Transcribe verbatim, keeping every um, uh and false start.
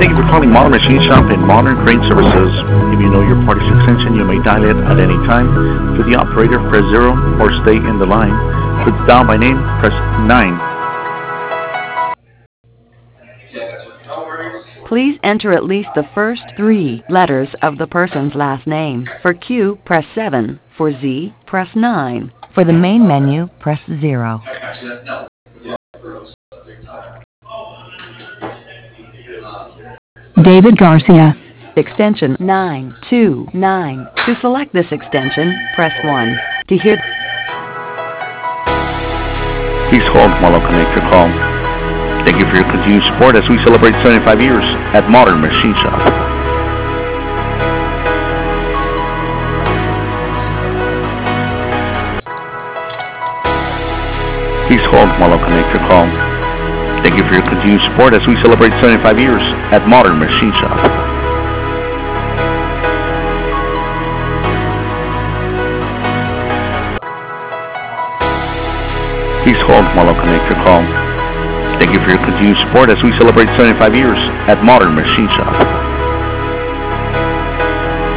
Thank you for calling Modern Machine Shop and Modern Crane Services. If you know your party's extension, you may dial it at any time. For the operator, press zero or stay in the line. For the dial by name, press nine. Please enter at least the first three letters of the person's last name. For Q, press seven. For Z, press nine. For the main menu, press zero. David Garcia. Extension nine two nine. To select this extension, press one. To hear... Please hold while I connect your call. Thank you for your continued support as we celebrate seventy-five years at Modern Machine Shop. Please hold while I connect your call. Thank you for your continued support as we celebrate seventy-five years at Modern Machine Shop. Please hold while I connect your call. Thank you for your continued support as we celebrate seventy-five years at Modern Machine Shop.